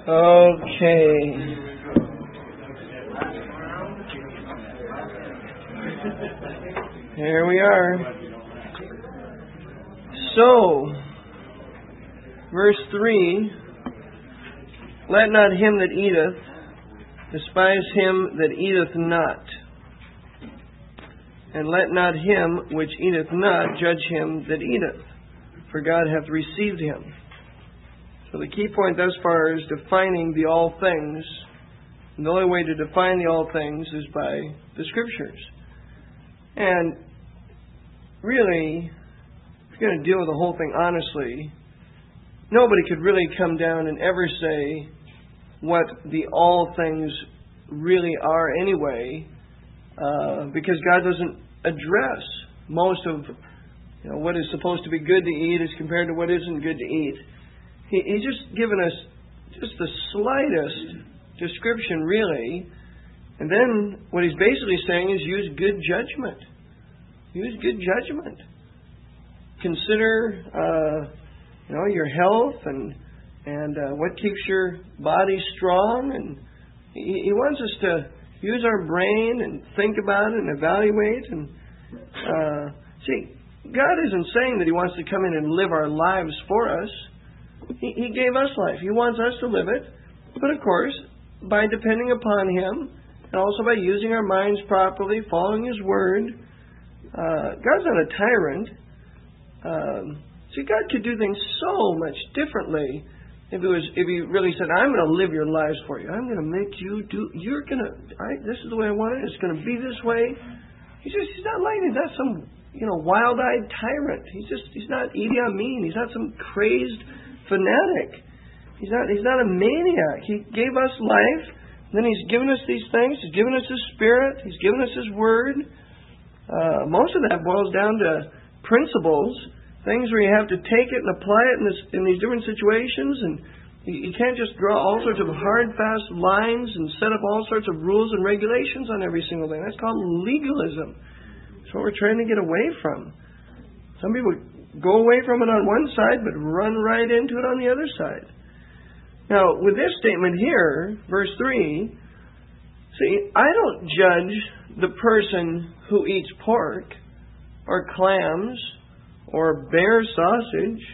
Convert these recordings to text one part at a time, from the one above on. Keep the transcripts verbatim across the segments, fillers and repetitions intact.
Okay. Here we are. So, verse three, let not him that eateth despise him that eateth not, and let not him which eateth not judge him that eateth, for God hath received him. So the key point thus far is defining the all things. And the only way to define the all things is by the Scriptures. And really, if you're going to deal with the whole thing honestly, nobody could really come down and ever say what the all things really are anyway, uh, because God doesn't address most of you know, what is supposed to be good to eat as compared to what isn't good to eat. He, he's just given us just the slightest description, really. And then what he's basically saying is use good judgment. Use good judgment. Consider, uh, you know, your health and and uh, what keeps your body strong. And he, he wants us to use our brain and think about it and evaluate. And uh, see, God isn't saying that He wants to come in and live our lives for us. He, he gave us life. He wants us to live it. But of course, by depending upon Him, and also by using our minds properly, following His Word, uh, God's not a tyrant. Um, see, God could do things so much differently if it was if He really said, "I'm going to live your lives for you. I'm going to make you do. You're going to. This is the way I want it. It's going to be this way." He's just He's not like He's not some you know wild-eyed tyrant. He's just He's not Idi Amin. He's not some crazed fanatic. He's not He's not a maniac. He gave us life. Then He's given us these things. He's given us His Spirit. He's given us His Word. Uh, most of that boils down to principles. Things where you have to take it and apply it in, this, in these different situations. And you, you can't just draw all sorts of hard, fast lines and set up all sorts of rules and regulations on every single thing. That's called legalism. That's what we're trying to get away from. Some people go away from it on one side, but run right into it on the other side. Now, with this statement here, verse three, see, I don't judge the person who eats pork or clams or bear sausage.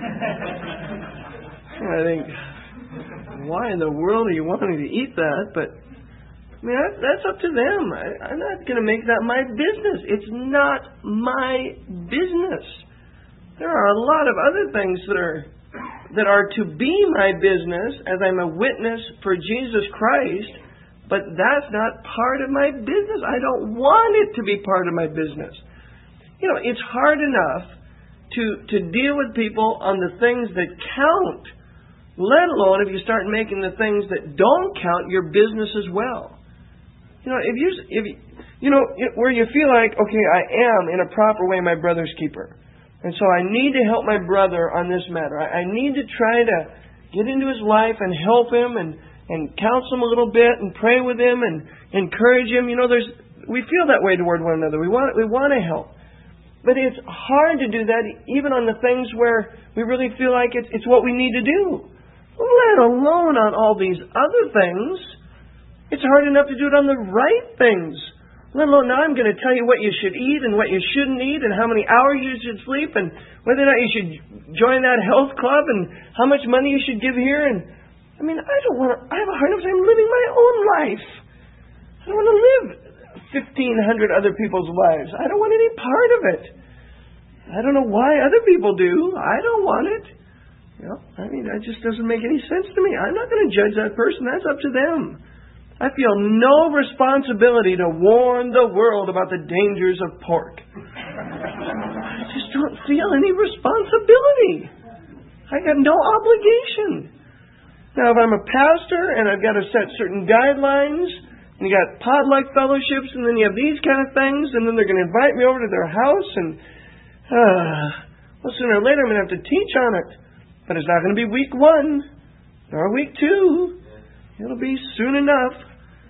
I think, why in the world are you wanting to eat that? But, I mean, that, that's up to them. I, I'm not going to make that my business. It's not my business. There are a lot of other things that are that are to be my business as I'm a witness for Jesus Christ, but that's not part of my business. I don't want it to be part of my business. You know, it's hard enough to, to deal with people on the things that count, let alone if you start making the things that don't count your business as well. You know, if you, if you, you know, where you feel like, okay, I am in a proper way my brother's keeper. And so I need to help my brother on this matter. I, I need to try to get into his life and help him and, and counsel him a little bit and pray with him and encourage him. You know, there's we feel that way toward one another. We want we want to help. But it's hard to do that even on the things where we really feel like it's, it's what we need to do. Let alone on all these other things. It's hard enough to do it on the right things. Let alone now I'm going to tell you what you should eat and what you shouldn't eat and how many hours you should sleep and whether or not you should join that health club and how much money you should give here. And I mean, I don't want to, I have a hard enough time living my own life. I don't want to live fifteen hundred other people's lives. I don't want any part of it. I don't know why other people do. I don't want it. You know, I mean, that just doesn't make any sense to me. I'm not going to judge that person. That's up to them. I feel no responsibility to warn the world about the dangers of pork. I just don't feel any responsibility. I got no obligation. Now, if I'm a pastor and I've got to set certain guidelines, and you got potluck fellowships, and then you have these kind of things, and then they're going to invite me over to their house, and uh, well, sooner or later I'm going to have to teach on it. But it's not going to be week one, nor week two. It'll be soon enough.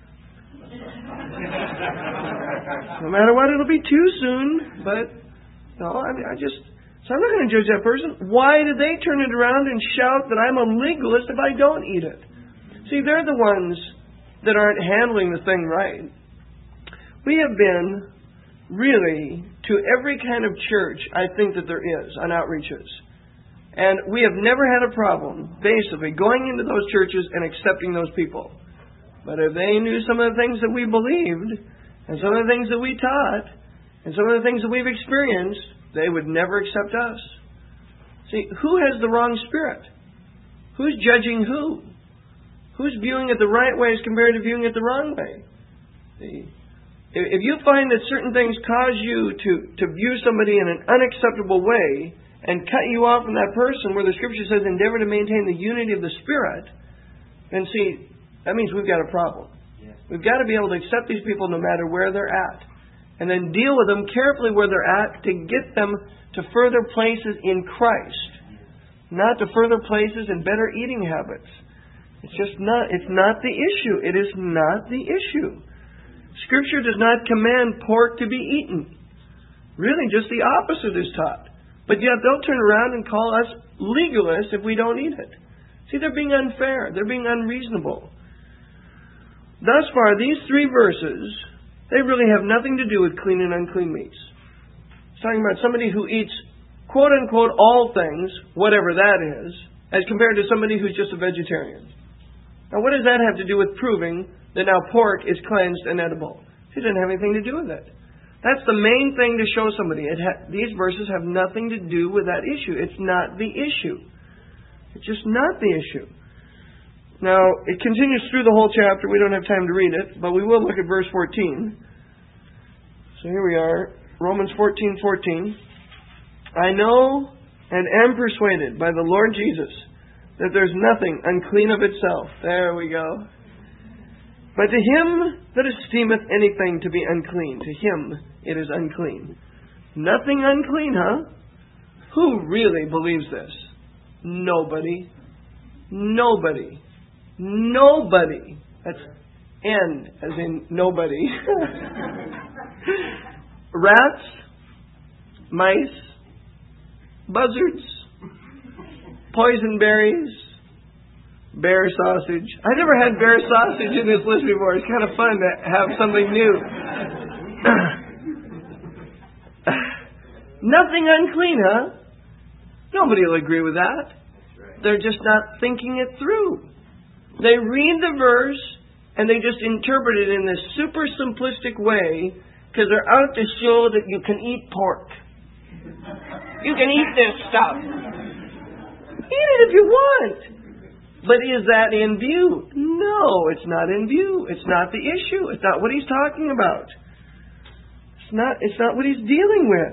No matter what, it'll be too soon. But, no, I mean, I just... So I'm not going to judge that person. Why did they turn it around and shout that I'm a legalist if I don't eat it? See, they're the ones that aren't handling the thing right. We have been really to every kind of church I think that there is on outreaches. And we have never had a problem, basically, going into those churches and accepting those people. But if they knew some of the things that we believed, and some of the things that we taught, and some of the things that we've experienced, they would never accept us. See, who has the wrong spirit? Who's judging who? Who's viewing it the right way as compared to viewing it the wrong way? See, if you find that certain things cause you to, to view somebody in an unacceptable way and cut you off from that person where the Scripture says endeavor to maintain the unity of the Spirit, then see, that means we've got a problem. Yeah. We've got to be able to accept these people no matter where they're at. And then deal with them carefully where they're at to get them to further places in Christ. Not to further places and better eating habits. It's just not, it's not the issue. It is not the issue. Scripture does not command pork to be eaten. Really, just the opposite is taught. But yet they'll turn around and call us legalists if we don't eat it. See, they're being unfair. They're being unreasonable. Thus far, these three verses, they really have nothing to do with clean and unclean meats. It's talking about somebody who eats, quote-unquote, all things, whatever that is, as compared to somebody who's just a vegetarian. Now, what does that have to do with proving that now pork is cleansed and edible? It doesn't have anything to do with it. That's the main thing to show somebody. It ha- these verses have nothing to do with that issue. It's not the issue. It's just not the issue. Now, it continues through the whole chapter. We don't have time to read it, but we will look at verse fourteen. So here we are, Romans fourteen fourteen. I know and am persuaded by the Lord Jesus that there's nothing unclean of itself. There we go. But to him that esteemeth anything to be unclean, to him it is unclean. Nothing unclean, huh? Who really believes this? Nobody. Nobody. Nobody. That's N, as in nobody. Rats, mice, buzzards, poison berries, bear sausage. I never had bear sausage in this list before. It's kind of fun to have something new. Nothing unclean, huh? Nobody will agree with that. They're just not thinking it through. They read the verse and they just interpret it in this super simplistic way because they're out to show that you can eat pork. You can eat this stuff. Eat it if you want. But is that in view? No, it's not in view. It's not the issue. It's not what he's talking about. It's not, it's not what he's dealing with.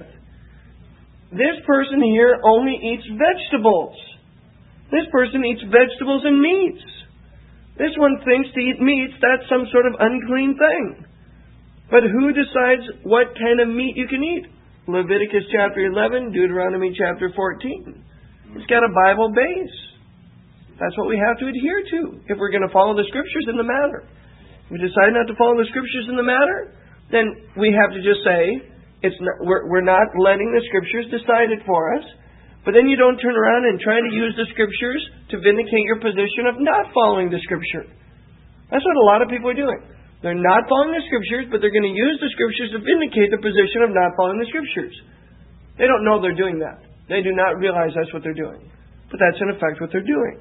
This person here only eats vegetables. This person eats vegetables and meats. This one thinks to eat meats, that's some sort of unclean thing. But who decides what kind of meat you can eat? Leviticus chapter eleven, Deuteronomy chapter fourteen. It's got a Bible base. That's what we have to adhere to if we're going to follow the Scriptures in the matter. If we decide not to follow the Scriptures in the matter, then we have to just say, it's not, we're, we're not letting the Scriptures decide it for us. But then you don't turn around and try to use the Scriptures to vindicate your position of not following the Scripture. That's what a lot of people are doing. They're not following the Scriptures, but they're going to use the Scriptures to vindicate the position of not following the Scriptures. They don't know they're doing that. They do not realize that's what they're doing. But that's in effect what they're doing.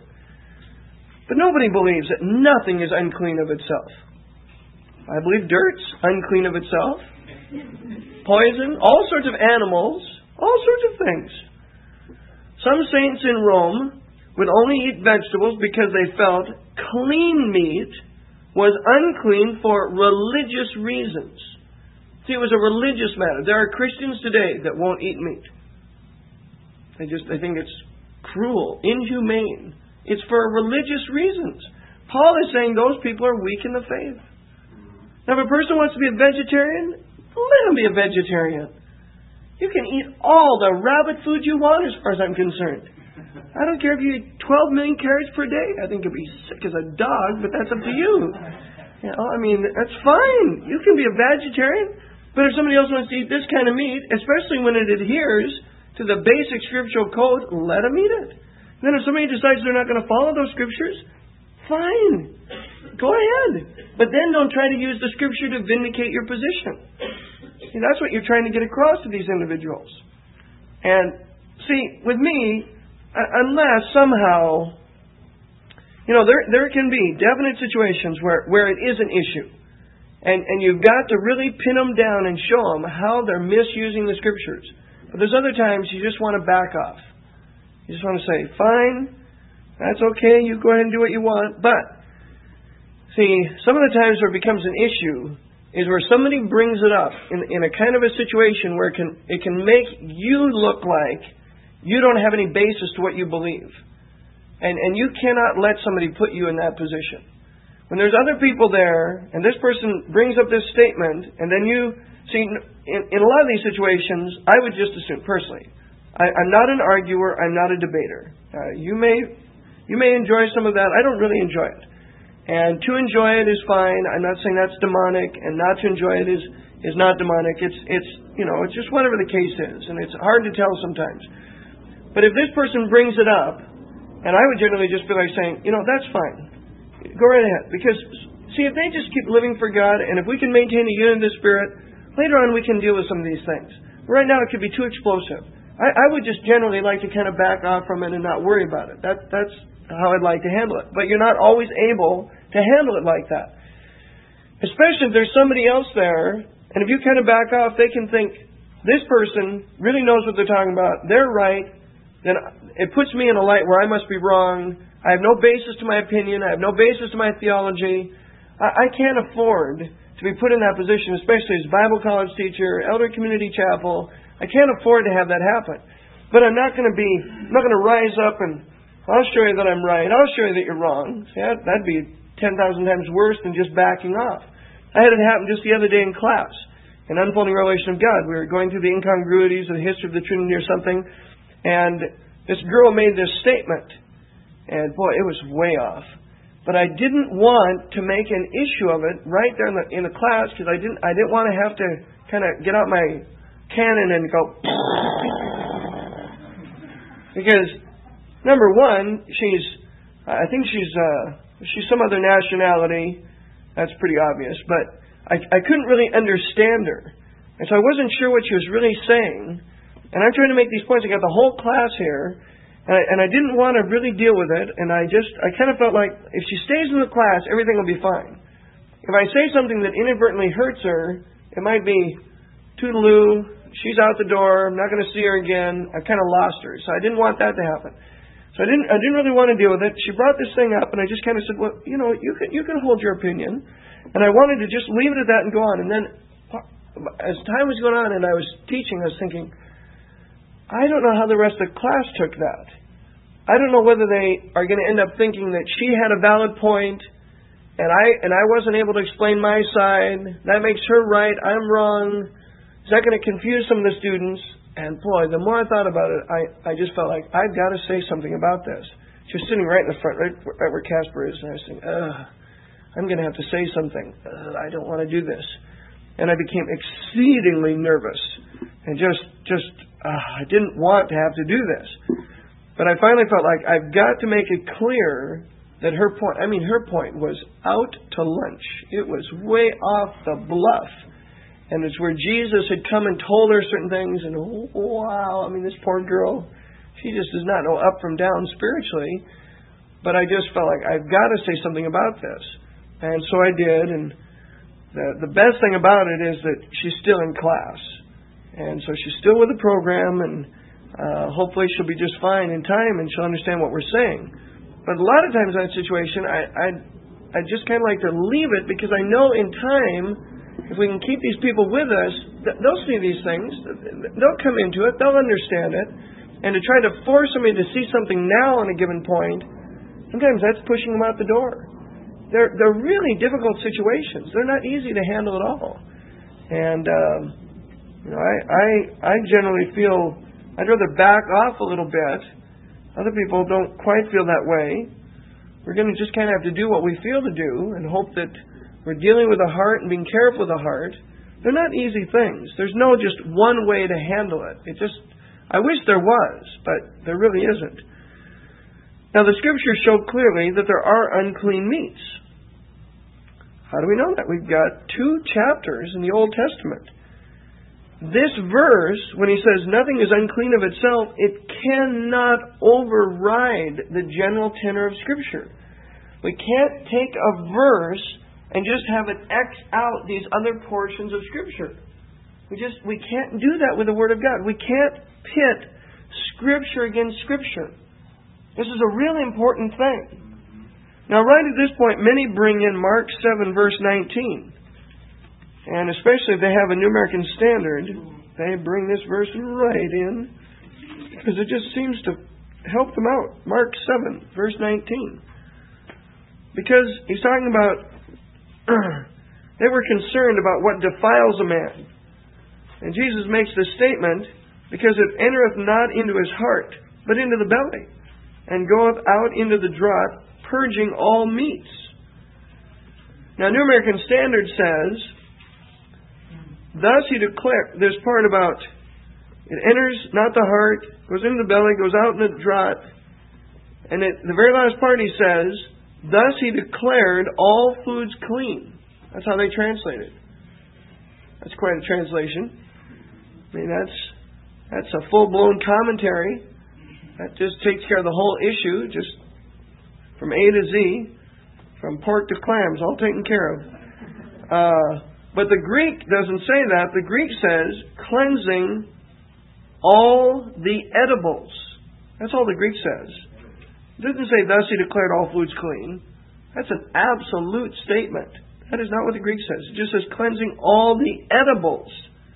But nobody believes that nothing is unclean of itself. I believe dirt's unclean of itself. Poison, all sorts of animals, all sorts of things. Some saints in Rome would only eat vegetables because they felt clean meat was unclean for religious reasons. See, it was a religious matter. There are Christians today that won't eat meat. They just they think it's cruel, inhumane. It's for religious reasons. Paul is saying those people are weak in the faith. Now, if a person wants to be a vegetarian, let him be a vegetarian. You can eat all the rabbit food you want as far as I'm concerned. I don't care if you eat twelve million carrots per day. I think you'll be sick as a dog, but that's up to you. You know, I mean, that's fine. You can be a vegetarian. But if somebody else wants to eat this kind of meat, especially when it adheres to the basic scriptural code, let them eat it. And then if somebody decides they're not going to follow those scriptures, fine. Go ahead. But then don't try to use the Scripture to vindicate your position. See, that's what you're trying to get across to these individuals. And, see, with me, unless somehow, you know, there there can be definite situations where, where it is an issue. And, and you've got to really pin them down and show them how they're misusing the Scriptures. But there's other times you just want to back off. You just want to say, fine, that's okay, you go ahead and do what you want. But, see, some of the times where it becomes an issue is where somebody brings it up in, in a kind of a situation where it can, it can make you look like you don't have any basis to what you believe. And, and you cannot let somebody put you in that position. When there's other people there, and this person brings up this statement, and then you, see, in, in a lot of these situations, I would just assume, personally, I, I'm not an arguer, I'm not a debater. Uh, you may you may enjoy some of that, I don't really enjoy it. And to enjoy it is fine, I'm not saying that's demonic, and not to enjoy it is, is not demonic. It's, it's, you know, it's just whatever the case is, and it's hard to tell sometimes. But if this person brings it up, and I would generally just be like saying, you know, that's fine. Go right ahead. Because, see, if they just keep living for God, and if we can maintain a unity of the Spirit, later on we can deal with some of these things. Right now it could be too explosive. I, I would just generally like to kind of back off from it and not worry about it. That, that's how I'd like to handle it. But you're not always able to handle it like that. Especially if there's somebody else there, and if you kind of back off, they can think, this person really knows what they're talking about, they're right, then it puts me in a light where I must be wrong. I have no basis to my opinion. I have no basis to my theology. I, I can't afford to be put in that position, especially as Bible college teacher, elder community chapel. I can't afford to have that happen. But I'm not going to be, I'm not going to rise up and I'll show you that I'm right. I'll show you that you're wrong. See, that, that'd be ten thousand times worse than just backing off. I had it happen just the other day in class, in Unfolding Revelation of God. We were going through the incongruities of the history of the Trinity or something, and this girl made this statement. And boy, it was way off. But I didn't want to make an issue of it right there in the in the class because I didn't I didn't want to have to kind of get out my cannon and go because number one, she's I think she's uh, she's some other nationality. That's pretty obvious. But I I couldn't really understand her, and so I wasn't sure what she was really saying. And I'm trying to make these points. I got the whole class here. And I, and I didn't want to really deal with it, and I just, I kind of felt like if she stays in the class, everything will be fine. If I say something that inadvertently hurts her, it might be, toodaloo, she's out the door, I'm not going to see her again, I've kind of lost her. So I didn't want that to happen. So I didn't, I didn't really want to deal with it. She brought this thing up, and I just kind of said, well, you know, you can, you can hold your opinion. And I wanted to just leave it at that and go on. And then, as time was going on and I was teaching, I was thinking, I don't know how the rest of the class took that. I don't know whether they are going to end up thinking that she had a valid point and I and I wasn't able to explain my side. That makes her right. I'm wrong. Is that going to confuse some of the students? And boy, the more I thought about it, I, I just felt like I've got to say something about this. She was sitting right in the front, right, right where Casper is, and I was thinking, ugh, I'm going to have to say something. Ugh, I don't want to do this. And I became exceedingly nervous and just just. Uh, I didn't want to have to do this. But I finally felt like I've got to make it clear that her point, I mean, her point was out to lunch. It was way off the bluff. And it's where Jesus had come and told her certain things. And oh, wow, I mean, this poor girl, she just does not know up from down spiritually. But I just felt like I've got to say something about this. And so I did. And the, the best thing about it is that she's still in class. And so she's still with the program, and uh, hopefully she'll be just fine in time, and she'll understand what we're saying. But a lot of times in that situation, I I, I just kind of like to leave it because I know in time, if we can keep these people with us, they'll see these things, they'll come into it, they'll understand it, and to try to force somebody to see something now on a given point, sometimes that's pushing them out the door. They're they're really difficult situations. They're not easy to handle at all, and. Um, You know, I, I I generally feel I'd rather back off a little bit. Other people don't quite feel that way. We're going to just kind of have to do what we feel to do and hope that we're dealing with the heart and being careful with the heart. They're not easy things. There's no just one way to handle it. It just, I wish there was, but there really isn't. Now, the Scriptures show clearly that there are unclean meats. How do we know that? We've got two chapters in the Old Testament. This verse, when he says nothing is unclean of itself, it cannot override the general tenor of Scripture. We can't take a verse and just have it X out these other portions of Scripture. We just we can't do that with the Word of God. We can't pit Scripture against Scripture. This is a really important thing. Now, right at this point, many bring in Mark seven, verse nineteen. And especially if they have a New American Standard, they bring this verse right in, because it just seems to help them out. Mark seven, verse nineteen. Because he's talking about, they were concerned about what defiles a man. And Jesus makes this statement, because it entereth not into his heart, but into the belly, and goeth out into the draught, purging all meats. Now, New American Standard says, thus he declared, this part about, it enters not the heart, goes into the belly, goes out in the draught, and it, the very last part he says, thus he declared all foods clean. That's how they translate it. That's quite a translation. I mean, that's that's a full-blown commentary. That just takes care of the whole issue, just from A to Z, from pork to clams, all taken care of. Uh, but the Greek doesn't say that. The Greek says, cleansing all the edibles. That's all the Greek says. It doesn't say, thus he declared all foods clean. That's an absolute statement. That is not what the Greek says. It just says, cleansing all the edibles.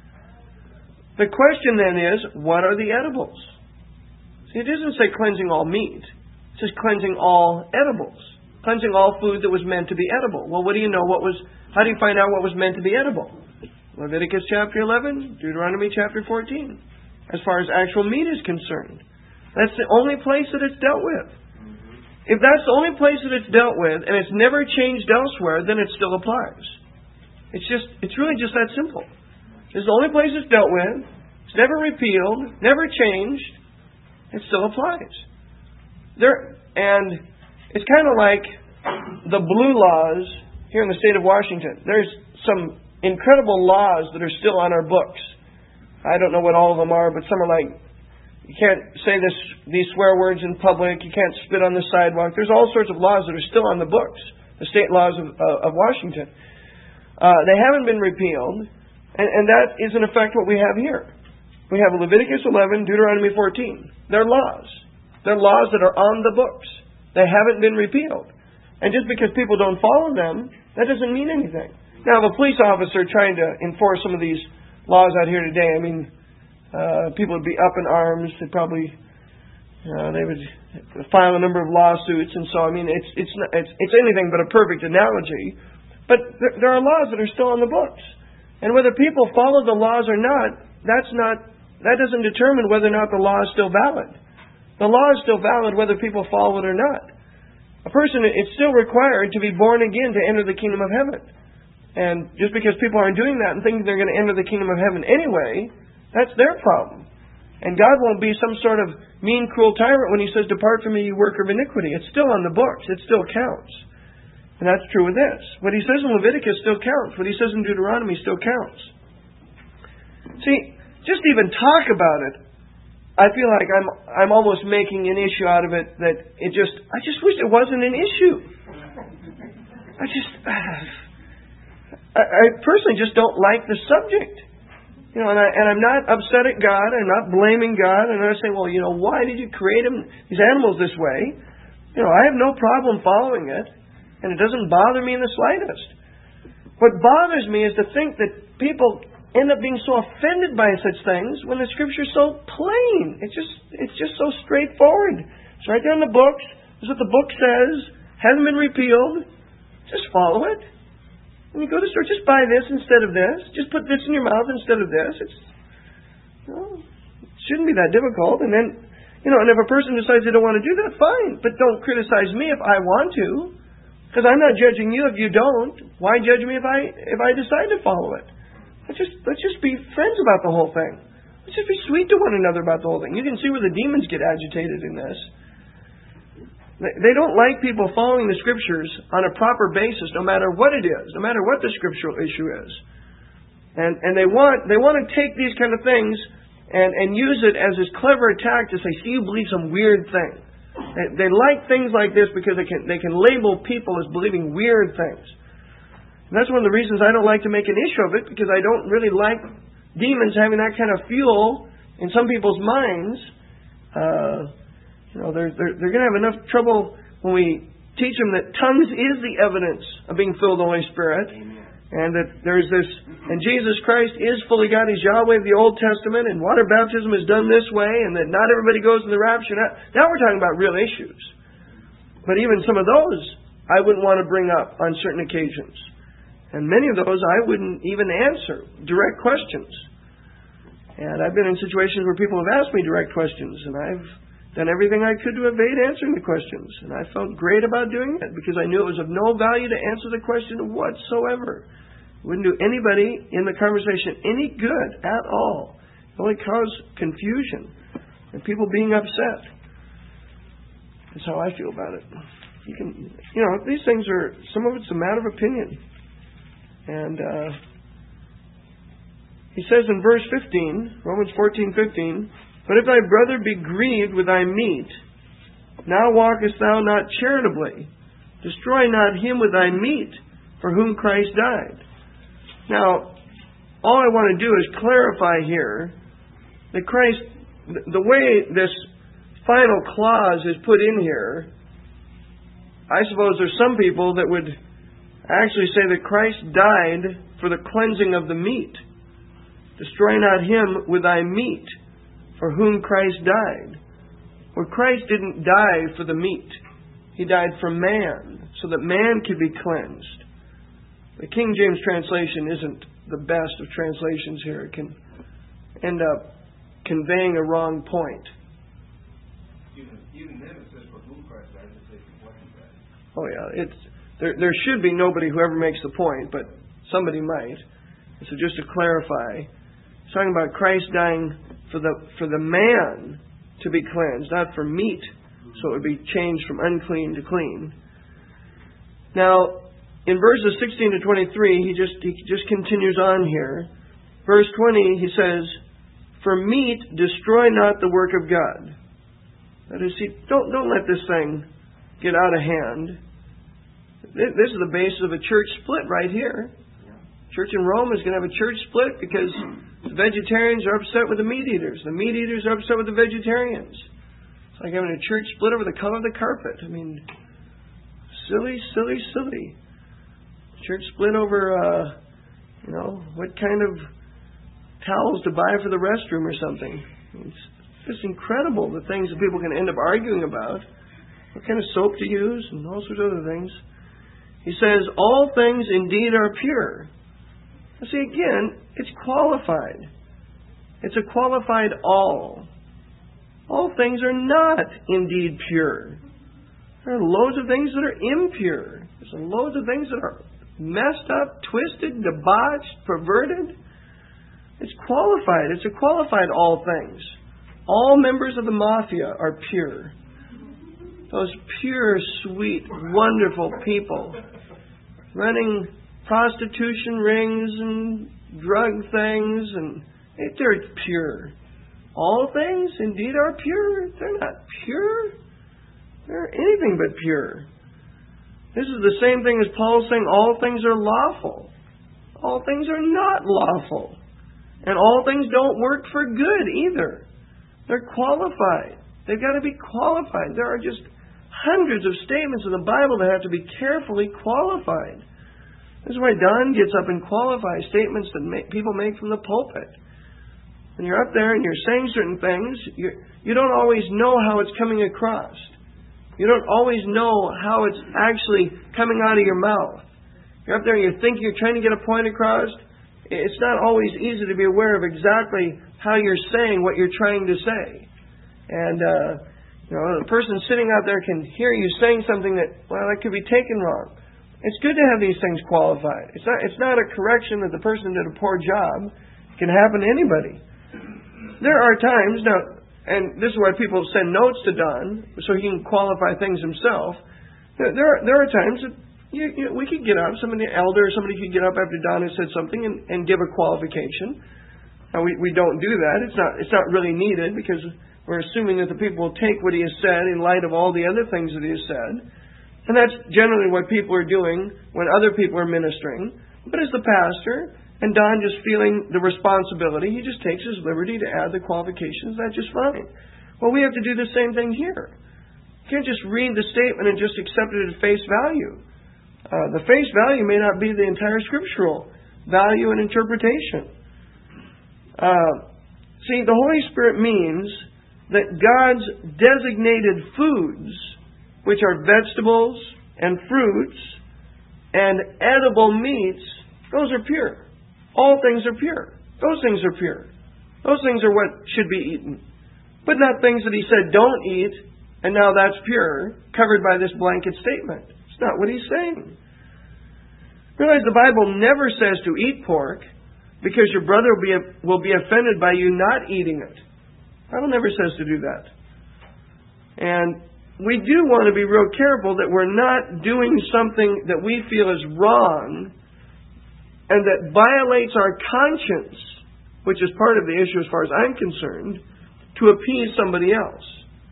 The question then is, what are the edibles? See, it doesn't say cleansing all meat. It says cleansing all edibles. Cleansing all food that was meant to be edible. Well, what do you know? What was? How do you find out what was meant to be edible? Leviticus chapter eleven, Deuteronomy chapter fourteen. As far as actual meat is concerned. That's the only place that it's dealt with. If that's the only place that it's dealt with, and it's never changed elsewhere, then it still applies. It's just, it's really just that simple. It's the only place it's dealt with. It's never repealed, never changed. It still applies. There, and it's kind of like the blue laws here in the state of Washington. There's some incredible laws that are still on our books. I don't know what all of them are, but some are like, you can't say this these swear words in public, you can't spit on the sidewalk. There's all sorts of laws that are still on the books, the state laws of, uh, of Washington. Uh, they haven't been repealed, and, and that is in effect what we have here. We have Leviticus eleven, Deuteronomy fourteen. They're laws. They're laws that are on the books. They haven't been repealed. And just because people don't follow them, that doesn't mean anything. Now, if a police officer trying to enforce some of these laws out here today, I mean, uh, people would be up in arms. They'd probably, uh, they would file a number of lawsuits, and so I mean, it's it's not, it's it's anything but a perfect analogy. But there, there are laws that are still on the books, and whether people follow the laws or not, that's not that doesn't determine whether or not the law is still valid. The law is still valid whether people follow it or not. A person, it's still required to be born again to enter the kingdom of heaven. And just because people aren't doing that and think they're going to enter the kingdom of heaven anyway, that's their problem. And God won't be some sort of mean, cruel tyrant when He says, depart from me, you worker of iniquity. It's still on the books. It still counts. And that's true with this. What He says in Leviticus still counts. What He says in Deuteronomy still counts. See, just even talk about it, I feel like I'm I'm almost making an issue out of it that it just, I just wish it wasn't an issue. I just, I, I personally just don't like the subject. You know, and, I, and I'm not upset at God. I'm not blaming God. And I say, well, you know, why did you create them, these animals this way? You know, I have no problem following it. And it doesn't bother me in the slightest. What bothers me is to think that people end up being so offended by such things when the Scripture's so plain. It's just it's just so straightforward. It's right there in the books. It's what the book says. Hasn't been repealed. Just follow it. When you go to the store, just buy this instead of this. Just put this in your mouth instead of this. It's, you know, it shouldn't be that difficult. And then, you know, and if a person decides they don't want to do that, fine. But don't criticize me if I want to. Because I'm not judging you if you don't. Why judge me if I if I decide to follow it? Let's just, let's just be friends about the whole thing. Let's just be sweet to one another about the whole thing. You can see where the demons get agitated in this. They don't like people following the Scriptures on a proper basis, no matter what it is, no matter what the scriptural issue is. And and they want they want to take these kind of things and, and use it as this clever attack to say, see, you believe some weird thing. They, they like things like this because they can they can label people as believing weird things. And that's one of the reasons I don't like to make an issue of it, because I don't really like demons having that kind of fuel in some people's minds. Uh, you know, they're, they're, they're going to have enough trouble when we teach them that tongues is the evidence of being filled with the Holy Spirit. Amen. And that there's this, and Jesus Christ is fully God. He's Yahweh of the Old Testament, and water baptism is done this way, and that not everybody goes in the rapture. Now, now we're talking about real issues. But even some of those I wouldn't want to bring up on certain occasions. And many of those I wouldn't even answer direct questions. And I've been in situations where people have asked me direct questions, and I've done everything I could to evade answering the questions. And I felt great about doing it, because I knew it was of no value to answer the question whatsoever. It wouldn't do anybody in the conversation any good at all. It only caused confusion and people being upset. That's how I feel about it. You can, you know, these things are, some of it's a matter of opinion. And uh, he says in verse fifteen, Romans fourteen fifteen, but if thy brother be grieved with thy meat, now walkest thou not charitably. Destroy not him with thy meat, for whom Christ died. Now, all I want to do is clarify here that Christ, the way this final clause is put in here, I suppose there's some people that would actually say that Christ died for the cleansing of the meat. Destroy not him with thy meat, for whom Christ died. Well, Christ didn't die for the meat. He died for man, so that man could be cleansed. The King James translation isn't the best of translations here. It can end up conveying a wrong point. Even, even then it says for whom Christ died, it says for what he died. Oh yeah, it's there. There should be nobody who ever makes the point, but somebody might. So just to clarify, it's talking about Christ dying for the for the man to be cleansed, not for meat, so it would be changed from unclean to clean. Now, in verses sixteen to twenty-three, he just he just continues on here. Verse twenty, he says, "For meat destroy not the work of God." That is, see, don't don't let this thing get out of hand. This is the basis of a church split right here. Church in Rome is going to have a church split because the vegetarians are upset with the meat eaters. The meat eaters are upset with the vegetarians. It's like having a church split over the color of the carpet. I mean, silly, silly, silly. Church split over, uh, you know, what kind of towels to buy for the restroom or something. It's just incredible the things that people can end up arguing about. What kind of soap to use and all sorts of other things. He says, all things indeed are pure. See, again, it's qualified. It's a qualified all. All things are not indeed pure. There are loads of things that are impure. There's loads of things that are messed up, twisted, debauched, perverted. It's qualified. It's a qualified all things. All members of the mafia are pure. Those pure, sweet, wonderful people running prostitution rings and drug things, and they're pure. All things indeed are pure. They're not pure. They're anything but pure. This is the same thing as Paul saying all things are lawful. All things are not lawful. And all things don't work for good either. They're qualified. They've got to be qualified. There are just hundreds of statements in the Bible that have to be carefully qualified. This is why Don gets up and qualifies statements that make, people make from the pulpit. When you're up there and you're saying certain things, you you don't always know how it's coming across. You don't always know how it's actually coming out of your mouth. You're up there and you think you're trying to get a point across. It's not always easy to be aware of exactly how you're saying what you're trying to say. And, uh, you know, the person sitting out there can hear you saying something that, well, that could be taken wrong. It's good to have these things qualified. It's not, it's not a correction that the person did a poor job. It can happen to anybody. There are times, now, and this is why people send notes to Don, so he can qualify things himself. There, there, are, there are times that you, you know, we could get up, somebody, an elder or somebody could get up after Don has said something and, and give a qualification. Now, we, we don't do that. It's not, it's not really needed because we're assuming that the people will take what he has said in light of all the other things that he has said. And that's generally what people are doing when other people are ministering. But as the pastor, and Don just feeling the responsibility, he just takes his liberty to add the qualifications. That's just fine. Well, we have to do the same thing here. You can't just read the statement and just accept it at face value. Uh, the face value may not be the entire scriptural value and interpretation. Uh, see, the Holy Spirit means that God's designated foods, which are vegetables and fruits and edible meats, those are pure. All things are pure. Those things are pure. Those things are what should be eaten. But not things that he said don't eat, and now that's pure, covered by this blanket statement. It's not what he's saying. Realize the Bible never says to eat pork because your brother will be, will be offended by you not eating it. The Bible never says to do that. And we do want to be real careful that we're not doing something that we feel is wrong and that violates our conscience, which is part of the issue as far as I'm concerned, to appease somebody else.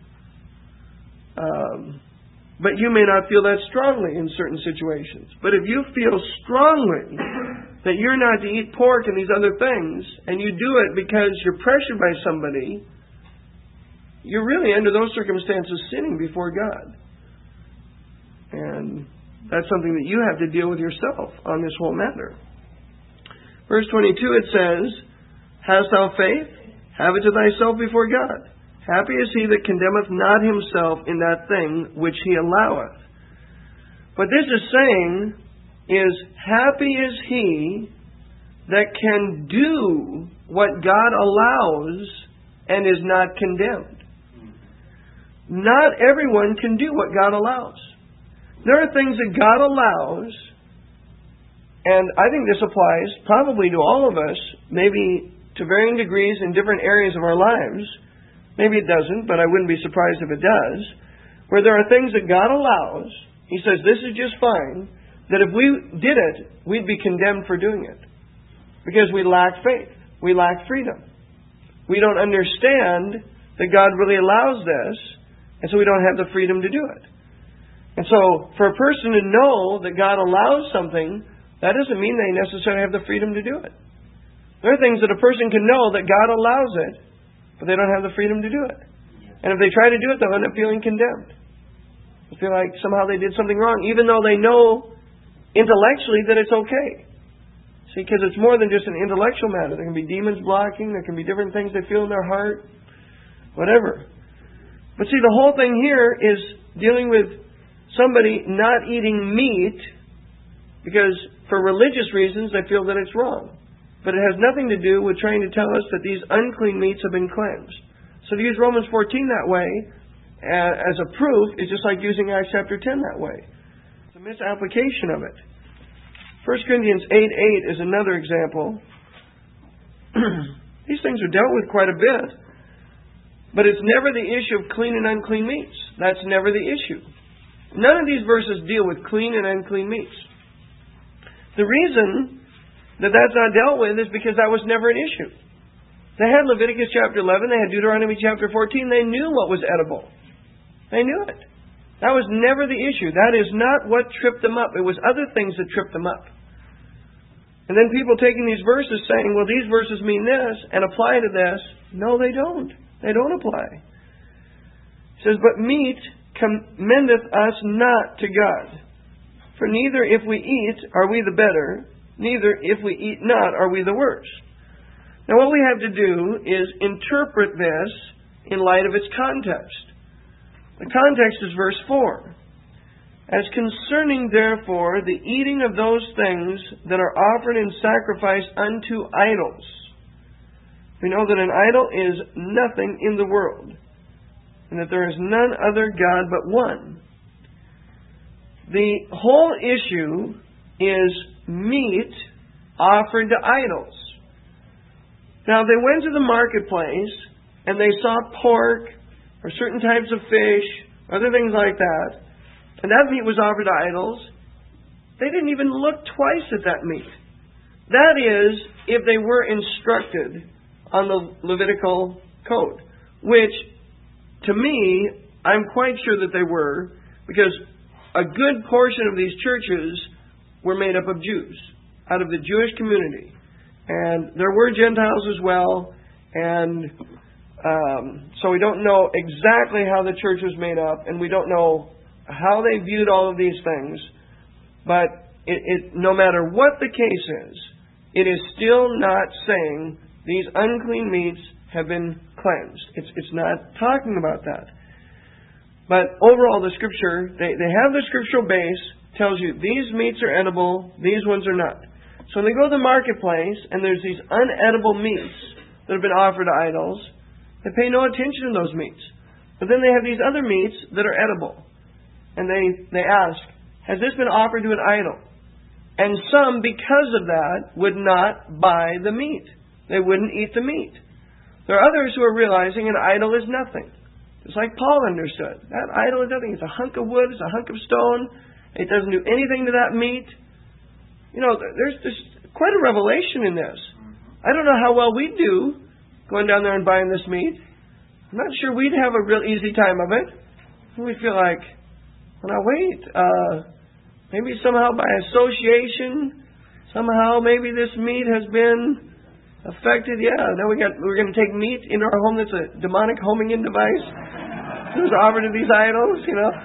Um, but you may not feel that strongly in certain situations. But if you feel strongly that you're not to eat pork and these other things, and you do it because you're pressured by somebody, you're really, under those circumstances, sinning before God. And that's something that you have to deal with yourself on this whole matter. Verse twenty-two, it says, Hast thou faith? Have it to thyself before God. Happy is he that condemneth not himself in that thing which he alloweth. What this is saying is, happy is he that can do what God allows and is not condemned. Not everyone can do what God allows. There are things that God allows, and I think this applies probably to all of us, maybe to varying degrees in different areas of our lives. Maybe it doesn't, but I wouldn't be surprised if it does. Where there are things that God allows, He says this is just fine, that if we did it, we'd be condemned for doing it. Because we lack faith. We lack freedom. We don't understand that God really allows this, and so we don't have the freedom to do it. And so, for a person to know that God allows something, that doesn't mean they necessarily have the freedom to do it. There are things that a person can know that God allows it, but they don't have the freedom to do it. And if they try to do it, they'll end up feeling condemned. They feel like somehow they did something wrong, even though they know intellectually that it's okay. See, because it's more than just an intellectual matter. There can be demons blocking, there can be different things they feel in their heart, whatever. But see, the whole thing here is dealing with somebody not eating meat because for religious reasons they feel that it's wrong. But it has nothing to do with trying to tell us that these unclean meats have been cleansed. So to use Romans fourteen that way as a proof is just like using Acts chapter ten that way. It's a misapplication of it. First Corinthians eight eight is another example. These things are dealt with quite a bit. But it's never the issue of clean and unclean meats. That's never the issue. None of these verses deal with clean and unclean meats. The reason that that's not dealt with is because that was never an issue. They had Leviticus chapter eleven, they had Deuteronomy chapter fourteen, they knew what was edible. They knew it. That was never the issue. That is not what tripped them up. It was other things that tripped them up. And then people taking these verses saying, well, these verses mean this and apply to this. No, they don't. They don't apply. It says, but meat commendeth us not to God. For neither if we eat are we the better, neither if we eat not are we the worse. Now what we have to do is interpret this in light of its context. The context is verse four. As concerning therefore the eating of those things that are offered in sacrifice unto idols, we know that an idol is nothing in the world, and that there is none other God but one. The whole issue is meat offered to idols. Now, they went to the marketplace and they saw pork or certain types of fish, other things like that, and that meat was offered to idols, they didn't even look twice at that meat. That is, if they were instructed on the Levitical code, which, to me, I'm quite sure that they were, because a good portion of these churches were made up of Jews, out of the Jewish community. And there were Gentiles as well, and um, so we don't know exactly how the church was made up, and we don't know how they viewed all of these things. But it, it, no matter what the case is, it is still not saying these unclean meats have been cleansed. It's, it's not talking about that. But overall, the Scripture, they, they have the scriptural base, tells you these meats are edible, these ones are not. So when they go to the marketplace and there's these unedible meats that have been offered to idols, they pay no attention to those meats. But then they have these other meats that are edible. And they, they ask, has this been offered to an idol? And some, because of that, would not buy the meat. They wouldn't eat the meat. There are others who are realizing an idol is nothing. Just like Paul understood. That idol is nothing. It's a hunk of wood. It's a hunk of stone. It doesn't do anything to that meat. You know, there's, there's quite a revelation in this. I don't know how well we'd do going down there and buying this meat. I'm not sure we'd have a real easy time of it. We'd feel like, well, now wait, uh, maybe somehow by association, somehow maybe this meat has been affected. Yeah, now we got, we're going to take meat in our home that's a demonic homing in device. It was offered to these idols, you know.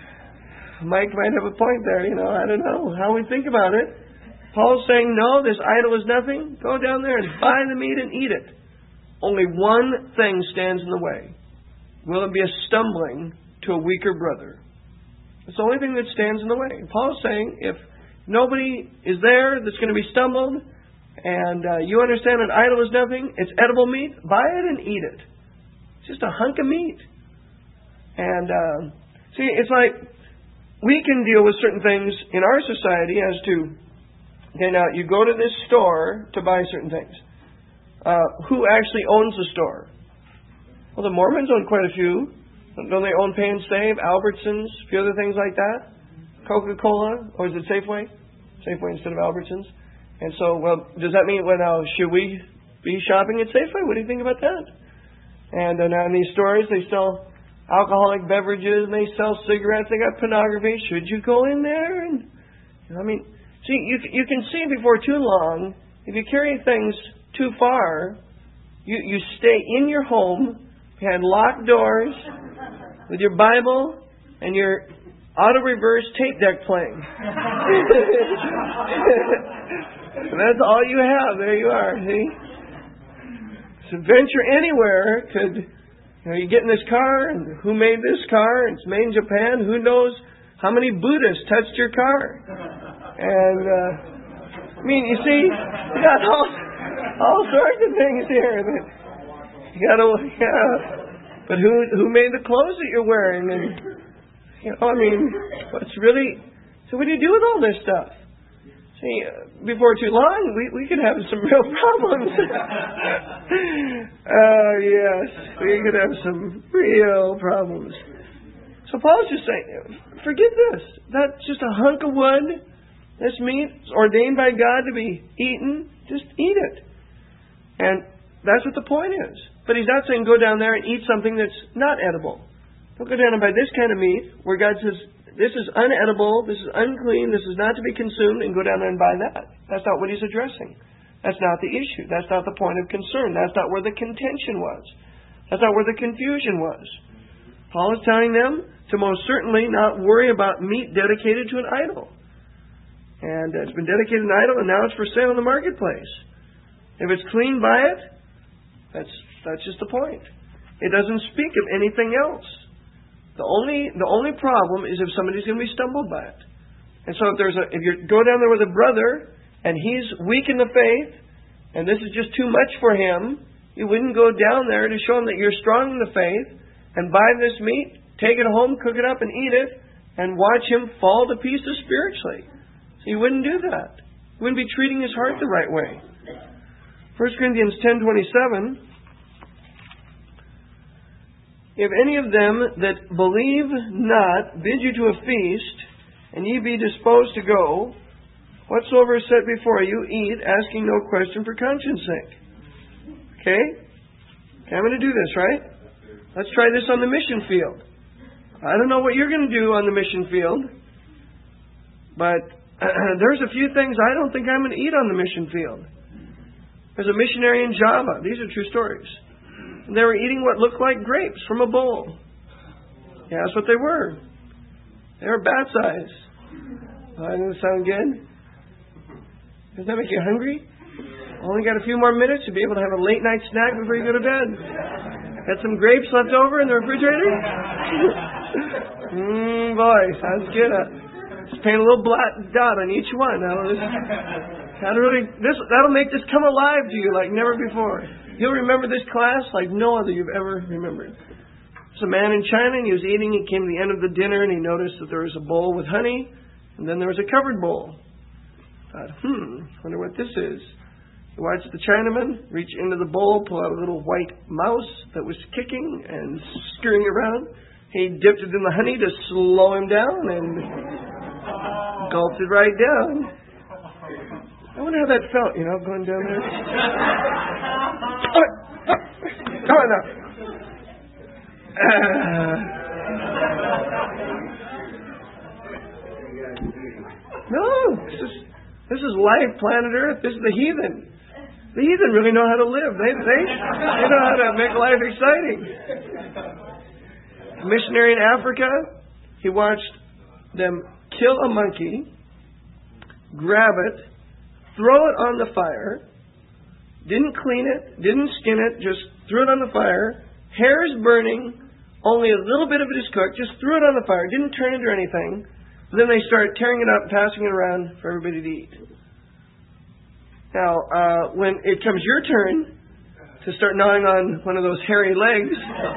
Mike might have a point there, you know. I don't know how we think about it. Paul's saying, no, this idol is nothing. Go down there and buy the meat and eat it. Only one thing stands in the way. Will it be a stumbling to a weaker brother? It's the only thing that stands in the way. Paul's saying, if nobody is there that's going to be stumbled, and uh, you understand an idol is nothing, it's edible meat, buy it and eat it. It's just a hunk of meat. And, uh, see, it's like we can deal with certain things in our society as to, okay, now you go to this store to buy certain things. Uh, who actually owns the store? Well, the Mormons own quite a few. Don't they own Pay and Save, Albertsons, a few other things like that? Coca-Cola, or is it Safeway? Safeway instead of Albertsons. And so, well, does that mean, well, now, should we be shopping at Safeway? What do you think about that? And uh, now in these stores, they sell alcoholic beverages, and they sell cigarettes, they got pornography. Should you go in there? And you know, I mean, see, you, you can see before too long, if you carry things too far, you, you stay in your home, you had locked doors, with your Bible and your auto-reverse tape deck playing. And that's all you have. There you are, see? So venture anywhere could, you know, you get in this car, and who made this car? It's made in Japan. Who knows how many Buddhists touched your car? And, uh, I mean, you see, you got all, all sorts of things here that you gotta, yeah. But who who made the clothes that you're wearing? And you know, I mean, what's really? So what do you do with all this stuff? See, uh, before too long, we we could have some real problems. Oh uh, yes, we could have some real problems. So Paul's just saying, forget this. That's just a hunk of wood. This meat is ordained by God to be eaten. Just eat it. And that's what the point is. But he's not saying go down there and eat something that's not edible. Don't go down and buy this kind of meat where God says, this is unedible, this is unclean, this is not to be consumed, and go down there and buy that. That's not what he's addressing. That's not the issue. That's not the point of concern. That's not where the contention was. That's not where the confusion was. Paul is telling them to most certainly not worry about meat dedicated to an idol. And it's been dedicated to an idol, and now it's for sale in the marketplace. If it's clean, buy it. That's That's just the point. It doesn't speak of anything else. The only the only problem is if somebody's going to be stumbled by it. And so if there's a if you go down there with a brother and he's weak in the faith and this is just too much for him, you wouldn't go down there to show him that you're strong in the faith and buy this meat, take it home, cook it up, and eat it, and watch him fall to pieces spiritually. So you wouldn't do that. You wouldn't be treating his heart the right way. First Corinthians ten twenty-seven If any of them that believe not bid you to a feast, and ye be disposed to go, whatsoever is set before you, eat, asking no question for conscience sake. Okay? Okay, I'm going to do this, right? Let's try this on the mission field. I don't know what you're going to do on the mission field, but there's a few things I don't think I'm going to eat on the mission field. There's a missionary in Java. These are true stories. They were eating what looked like grapes from a bowl. Yeah, that's what they were. They were bat size. Oh, doesn't that sound good? Does that make you hungry? Only got a few more minutes to be able to have a late night snack before you go to bed. Got some grapes left over in the refrigerator? Mmm, boy, sounds good. Uh, just paint a little black dot on each one. That'll, just, that'll, really, this, that'll make this come alive to you like never before. You'll remember this class like no other you've ever remembered. There's a man in China, and he was eating. He came to the end of the dinner, and he noticed that there was a bowl with honey, and then there was a covered bowl. Thought, hmm, wonder what this is. He watched the Chinaman reach into the bowl, pull out a little white mouse that was kicking and scurrying around. He dipped it in the honey to slow him down and gulped it right down. I wonder how that felt, you know, going down there. Come on now. Uh, no, this is this is life, planet Earth. This is the heathen. The heathen really know how to live. They they they know how to make life exciting. A missionary in Africa, he watched them kill a monkey, grab it, throw it on the fire, didn't clean it, didn't skin it, just threw it on the fire, hair's burning, only a little bit of it is cooked, just threw it on the fire, didn't turn it or anything. Then they started tearing it up, passing it around for everybody to eat. Now, uh, when it comes your turn to start gnawing on one of those hairy legs,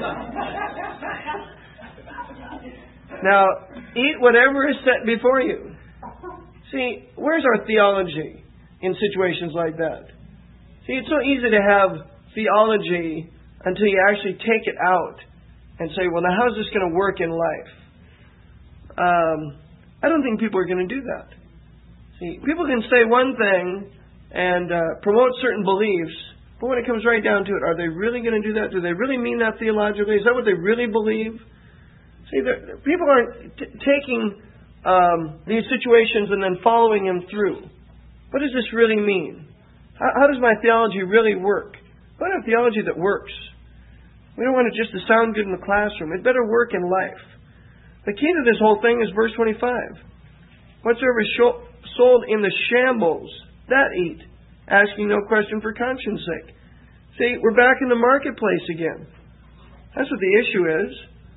now, eat whatever is set before you. See, where's our theology in situations like that? See, it's so easy to have theology until you actually take it out and say, well, now how's this going to work in life? Um, I don't think people are going to do that. See, people can say one thing and uh, promote certain beliefs, but when it comes right down to it, are they really going to do that? Do they really mean that theologically? Is that what they really believe? See, people aren't t- taking um, these situations and then following them through. What does this really mean? How, how does my theology really work? We want a theology that works. We don't want it just to sound good in the classroom. It better work in life. The key to this whole thing is verse twenty-five. Whatsoever is sho- sold in the shambles, that eat, asking no question for conscience sake. See, we're back in the marketplace again. That's what the issue is.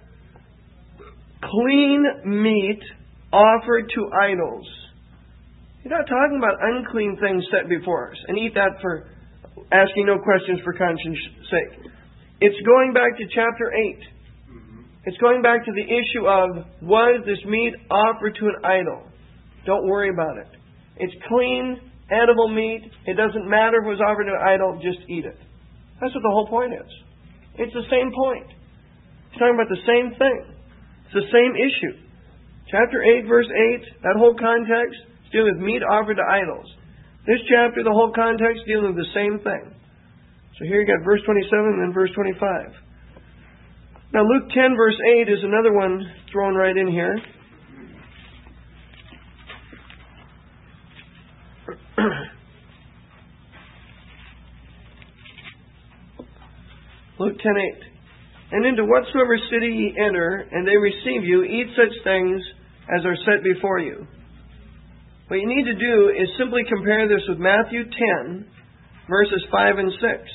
Clean meat offered to idols. You're not talking about unclean things set before us and eat that for asking no questions for conscience sake. It's going back to chapter eight. It's going back to the issue of, was this meat offered to an idol? Don't worry about it. It's clean, edible meat. It doesn't matter if it was offered to an idol, just eat it. That's what the whole point is. It's the same point. It's talking about the same thing. It's the same issue. Chapter eight, verse eight, that whole context is dealing with meat offered to idols. This chapter, the whole context, dealing with the same thing. So here you got verse twenty-seven and then verse twenty-five. Now Luke ten, verse eight is another one thrown right in here. Luke ten eight. And into whatsoever city ye enter, and they receive you, eat such things as are set before you. What you need to do is simply compare this with Matthew ten, verses five and six,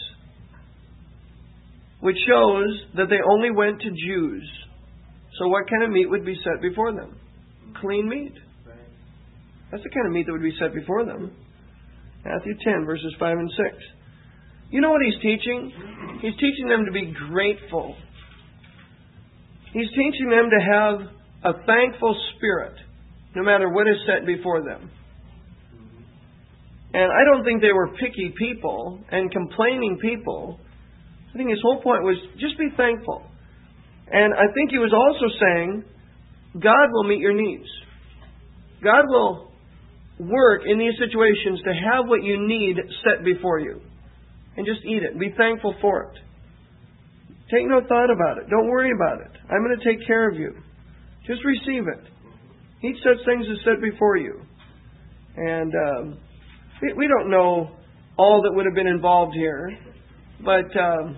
which shows that they only went to Jews. So what kind of meat would be set before them? Clean meat. That's the kind of meat that would be set before them. Matthew ten, verses five and six. You know what he's teaching? He's teaching them to be grateful. He's teaching them to have a thankful spirit, no matter what is set before them. And I don't think they were picky people and complaining people. I think his whole point was just be thankful. And I think he was also saying, God will meet your needs. God will work in these situations to have what you need set before you. And just eat it. Be thankful for it. Take no thought about it. Don't worry about it. I'm going to take care of you. Just receive it. Each such things is set before you. And um, we, we don't know all that would have been involved here. But um,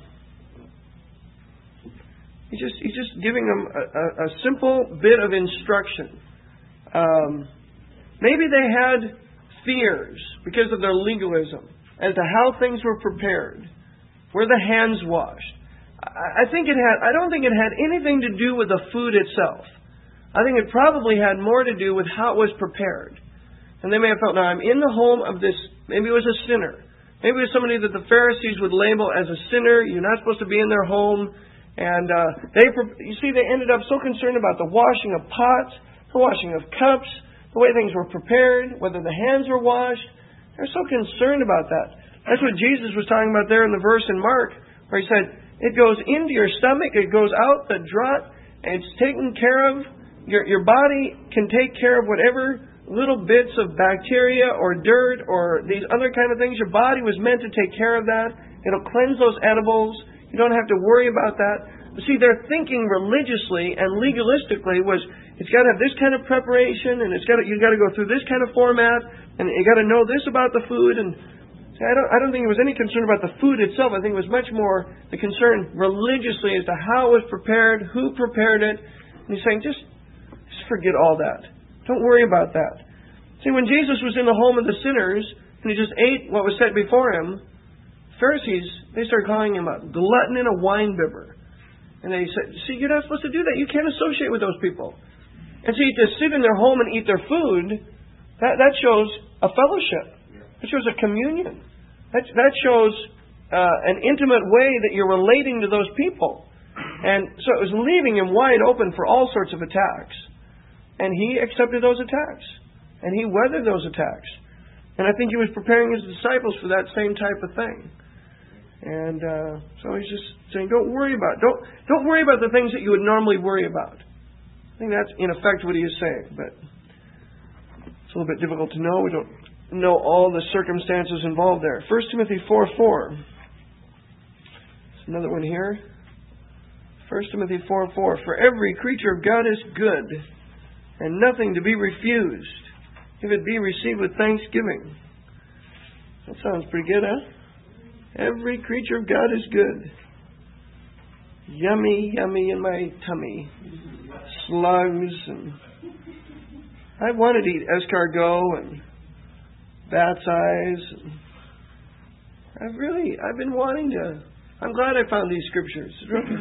he's, just, he's just giving them a, a, a simple bit of instruction. Um, maybe they had fears because of their legalism as to how things were prepared. Were the hands washed? I think it had, I don't think it had anything to do with the food itself. I think it probably had more to do with how it was prepared. And they may have felt, now I'm in the home of this, maybe it was a sinner. Maybe it was somebody that the Pharisees would label as a sinner. You're not supposed to be in their home. And uh, they, you see, they ended up so concerned about the washing of pots, the washing of cups, the way things were prepared, whether the hands were washed. They're so concerned about that. That's what Jesus was talking about there in the verse in Mark, where he said, it goes into your stomach, it goes out the draught, and it's taken care of. Your, your body can take care of whatever little bits of bacteria or dirt or these other kind of things. Your body was meant to take care of that. It'll cleanse those edibles. You don't have to worry about that. But see, their thinking religiously and legalistically was, it's got to have this kind of preparation, and it's got to, you've got to go through this kind of format, and you got to know this about the food. And I don't, I don't think there was any concern about the food itself. I think it was much more the concern religiously as to how it was prepared, who prepared it. And he's saying, just, just forget all that. Don't worry about that. See, when Jesus was in the home of the sinners, and he just ate what was set before him, Pharisees, they started calling him a glutton and a winebibber. And they said, see, you're not supposed to do that. You can't associate with those people. And see, to sit in their home and eat their food, that, that shows a fellowship. It shows a communion. That, that shows uh, an intimate way that you're relating to those people. And so it was leaving him wide open for all sorts of attacks. And he accepted those attacks. And he weathered those attacks. And I think he was preparing his disciples for that same type of thing. And uh, so he's just saying, don't worry about it. Don't, don't worry about the things that you would normally worry about. I think that's in effect what he is saying. But it's a little bit difficult to know. We don't know all the circumstances involved there. First Timothy four four. There's another one here. First Timothy four four. For every creature of God is good, and nothing to be refused, if it be received with thanksgiving. That sounds pretty good, huh? Every creature of God is good. Yummy, yummy in my tummy. Slugs and I wanted to eat escargot and bat's eyes. I've really, I've been wanting to. I'm glad I found these scriptures.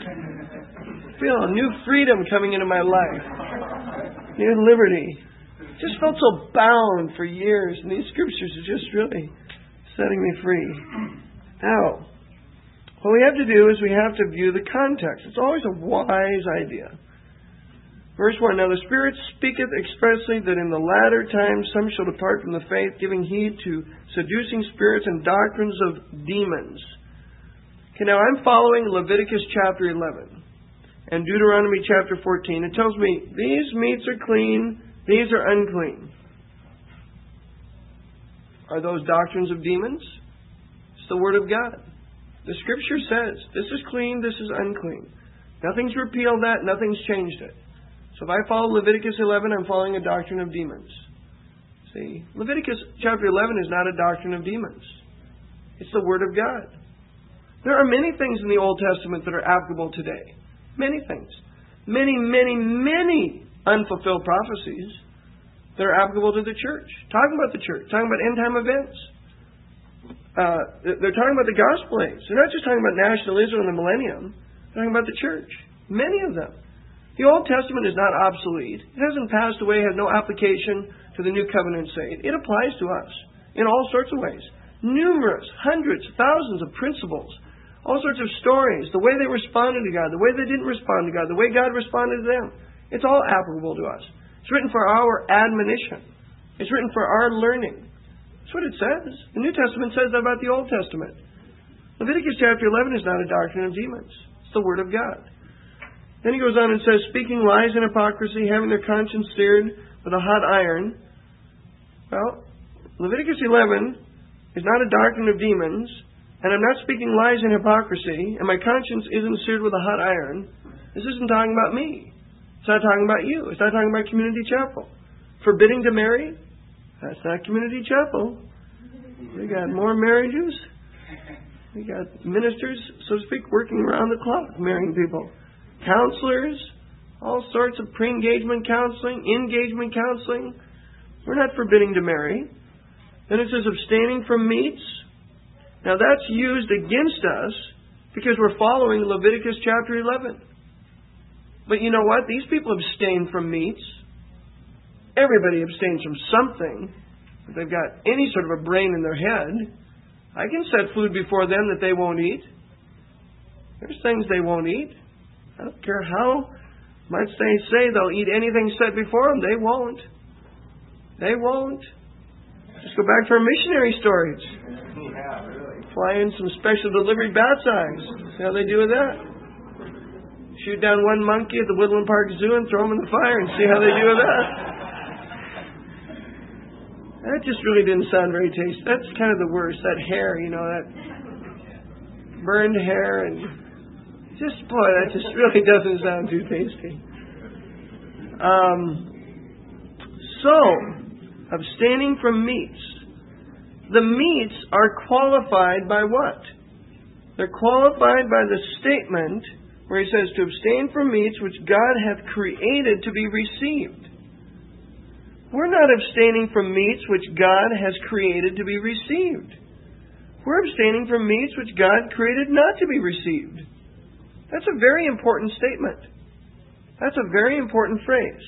I feel a new freedom coming into my life. New liberty. Just felt so bound for years, and these scriptures are just really setting me free. Now, what we have to do is we have to view the context. It's always a wise idea. Verse one, now the Spirit speaketh expressly that in the latter times some shall depart from the faith, giving heed to seducing spirits and doctrines of demons. Okay, now I'm following Leviticus chapter eleven and Deuteronomy chapter fourteen. It tells me these meats are clean, these are unclean. Are those doctrines of demons? It's the Word of God. The Scripture says this is clean, this is unclean. Nothing's repealed that, nothing's changed it. So if I follow Leviticus eleven, I'm following a doctrine of demons. See, Leviticus chapter eleven is not a doctrine of demons. It's the Word of God. There are many things in the Old Testament that are applicable today. Many things. Many, many, many unfulfilled prophecies that are applicable to the church. Talking about the church. Talking about end-time events. Uh, they're talking about the gospel age. They're not just talking about national Israel in the millennium. They're talking about the church. Many of them. The Old Testament is not obsolete. It hasn't passed away, has no application to the New Covenant saint. It applies to us in all sorts of ways. Numerous, hundreds, thousands of principles. All sorts of stories. The way they responded to God. The way they didn't respond to God. The way God responded to them. It's all applicable to us. It's written for our admonition. It's written for our learning. That's what it says. The New Testament says that about the Old Testament. Leviticus chapter eleven is not a doctrine of demons. It's the Word of God. Then he goes on and says, speaking lies and hypocrisy, having their conscience seared with a hot iron. Well, Leviticus eleven is not a doctrine of demons, and I'm not speaking lies and hypocrisy, and my conscience isn't seared with a hot iron. This isn't talking about me. It's not talking about you. It's not talking about Community Chapel. Forbidding to marry? That's not Community Chapel. We got more marriages. We got ministers, so to speak, working around the clock, marrying people. Counselors, all sorts of pre-engagement counseling, engagement counseling. We're not forbidding to marry. Then it says abstaining from meats. Now that's used against us because we're following Leviticus chapter eleven. But you know what? These people abstain from meats. Everybody abstains from something. If they've got any sort of a brain in their head, I can set food before them that they won't eat. There's things they won't eat. I don't care how much they say they'll eat anything set before them. They won't. They won't. Just go back to our missionary stories. Yeah, really. Fly in some special delivery bat's eyes. See how they do with that. Shoot down one monkey at the Woodland Park Zoo and throw them in the fire and see how they do with that. That just really didn't sound very tasty. That's kind of the worst. That hair, you know, that burned hair, and just, boy, that just really doesn't sound too tasty. Um, so, abstaining from meats. The meats are qualified by what? They're qualified by the statement where he says to abstain from meats which God hath created to be received. We're not abstaining from meats which God has created to be received. We're abstaining from meats which God created not to be received. That's a very important statement. That's a very important phrase.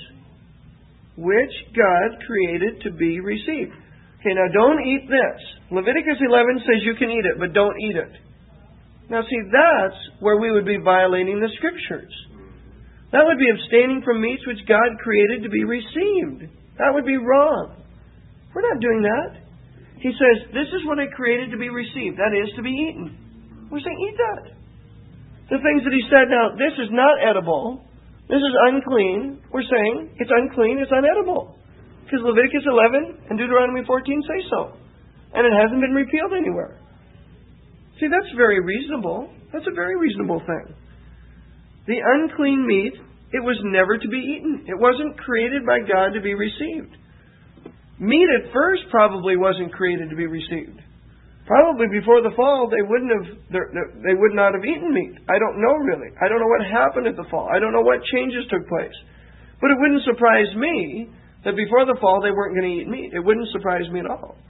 Which God created to be received. Okay, now don't eat this. Leviticus eleven says you can eat it, but don't eat it. Now see, that's where we would be violating the Scriptures. That would be abstaining from meats which God created to be received. That would be wrong. We're not doing that. He says, this is what I created to be received. That is, to be eaten. We're saying, eat that. The things that he said, now, this is not edible. This is unclean. We're saying, it's unclean, it's unedible. Because Leviticus eleven and Deuteronomy fourteen say so. And it hasn't been repealed anywhere. See, that's very reasonable. That's a very reasonable thing. The unclean meat, it was never to be eaten. It wasn't created by God to be received. Meat at first probably wasn't created to be received. Probably before the fall, they wouldn't have. They would not have eaten meat. I don't know really. I don't know what happened at the fall. I don't know what changes took place. But it wouldn't surprise me that before the fall they weren't going to eat meat. It wouldn't surprise me at all.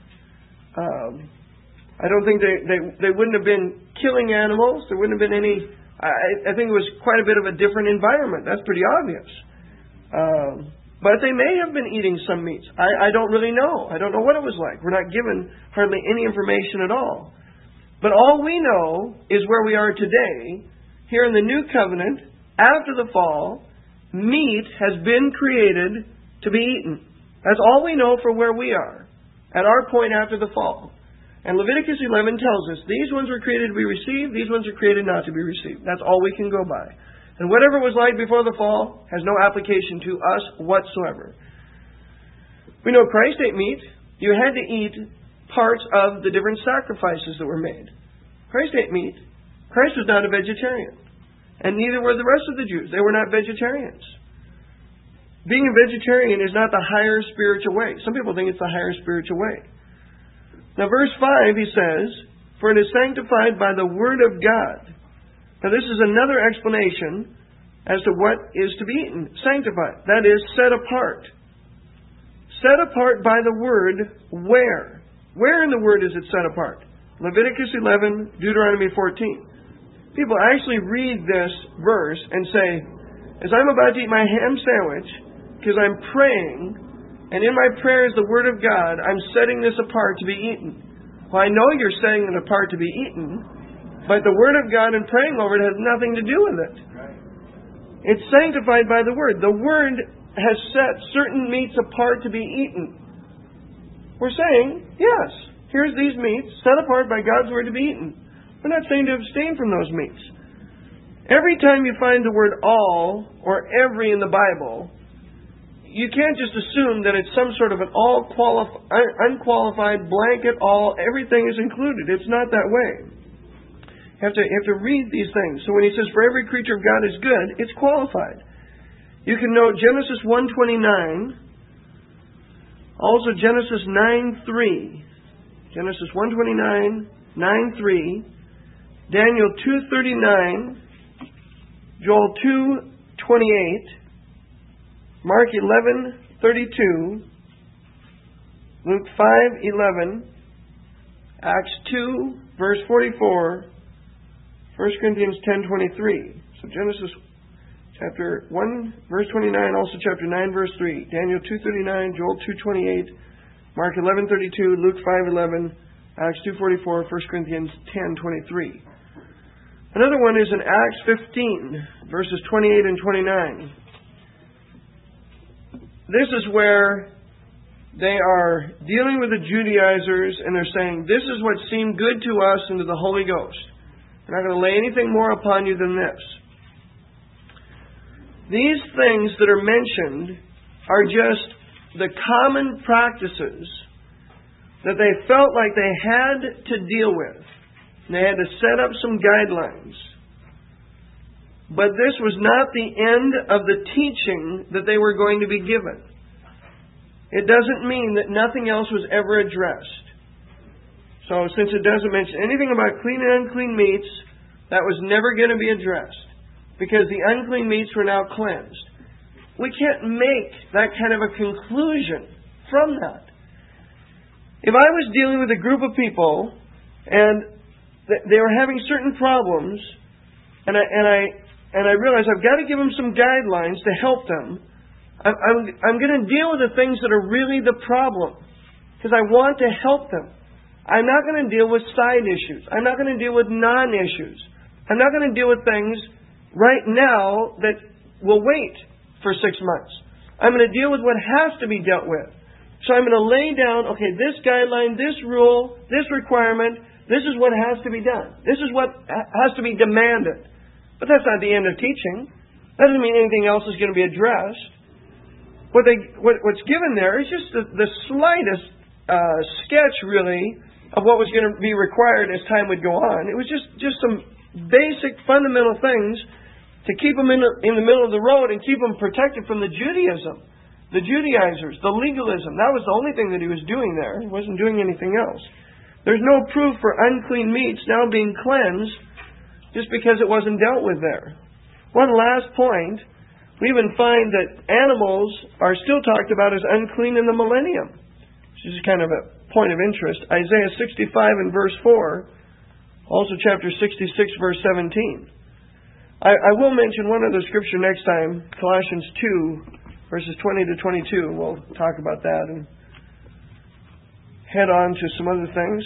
Um, I don't think they, they they wouldn't have been killing animals. There wouldn't have been any. I, I think it was quite a bit of a different environment. That's pretty obvious. Um, but they may have been eating some meats. I, I don't really know. I don't know what it was like. We're not given hardly any information at all. But all we know is where we are today. Here in the New Covenant, after the fall, meat has been created to be eaten. That's all we know for where we are, at our point after the fall. And Leviticus eleven tells us, these ones were created to be received, these ones are created not to be received. That's all we can go by. And whatever was like before the fall has no application to us whatsoever. We know Christ ate meat. You had to eat parts of the different sacrifices that were made. Christ ate meat. Christ was not a vegetarian. And neither were the rest of the Jews. They were not vegetarians. Being a vegetarian is not the higher spiritual way. Some people think it's the higher spiritual way. Now verse five, he says, for it is sanctified by the word of God. Now this is another explanation as to what is to be eaten. Sanctified. That is, set apart. Set apart by the word where? Where in the word is it set apart? Leviticus eleven, Deuteronomy fourteen. People actually read this verse and say, as I'm about to eat my ham sandwich, because I'm praying, and in my prayer is the Word of God, I'm setting this apart to be eaten. Well, I know you're setting it apart to be eaten, but the Word of God and praying over it has nothing to do with it. It's sanctified by the Word. The Word has set certain meats apart to be eaten. We're saying, yes, here's these meats set apart by God's Word to be eaten. We're not saying to abstain from those meats. Every time you find the word all or every in the Bible, you can't just assume that it's some sort of an all qualif- un- unqualified blanket all, everything is included. It's not that way. You have to, you have to read these things. So when he says, for every creature of God is good, it's qualified. You can note Genesis one twenty-nine, also Genesis nine three, Genesis one twenty-nine, nine three, Daniel two thirty-nine, Joel two twenty-eight, Mark eleven thirty-two, Luke five eleven, Acts two verse forty-four, First Corinthians ten twenty-three. So Genesis chapter one verse twenty-nine, also chapter nine verse three, Daniel two thirty-nine, Joel two twenty-eight, Mark eleven thirty-two, Luke five eleven, Acts two forty-four, First Corinthians ten twenty-three. Another one is in Acts fifteen, verses twenty-eight and twenty-nine. This is where they are dealing with the Judaizers, and they're saying, this is what seemed good to us and to the Holy Ghost. We're not going to lay anything more upon you than this. These things that are mentioned are just the common practices that they felt like they had to deal with. And they had to set up some guidelines. But this was not the end of the teaching that they were going to be given. It doesn't mean that nothing else was ever addressed. So since it doesn't mention anything about clean and unclean meats, that was never going to be addressed. Because the unclean meats were now cleansed. We can't make that kind of a conclusion from that. If I was dealing with a group of people and they were having certain problems, and I and I and I realized I've got to give them some guidelines to help them, I'm I'm, I'm going to deal with the things that are really the problem because I want to help them. I'm not going to deal with side issues. I'm not going to deal with non-issues. I'm not going to deal with things right now that will wait for six months. I'm going to deal with what has to be dealt with. So I'm going to lay down, okay, this guideline, this rule, this requirement, this is what has to be done. This is what has to be demanded. But that's not the end of teaching. That doesn't mean anything else is going to be addressed. What they, what, what's given there is just the, the slightest uh, sketch, really, of what was going to be required as time would go on. It was just, just some basic fundamental things to keep them in the, in the middle of the road and keep them protected from the Judaism, the Judaizers, the legalism. That was the only thing that he was doing there. He wasn't doing anything else. There's no proof for unclean meats now being cleansed just because it wasn't dealt with there. One last point. We even find that animals are still talked about as unclean in the millennium. This is kind of a point of interest. Isaiah sixty-five and verse four. Also chapter sixty-six verse seventeen. I, I will mention one other scripture next time. Colossians two verses twenty to twenty-two. We'll talk about that and head on to some other things.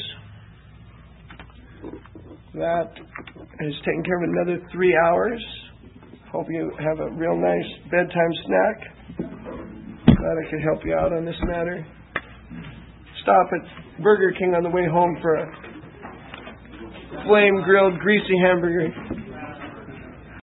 That has taken care of another three hours. Hope you have a real nice bedtime snack. Glad I could help you out on this matter. Stop at Burger King on the way home for a flame-grilled, greasy hamburger.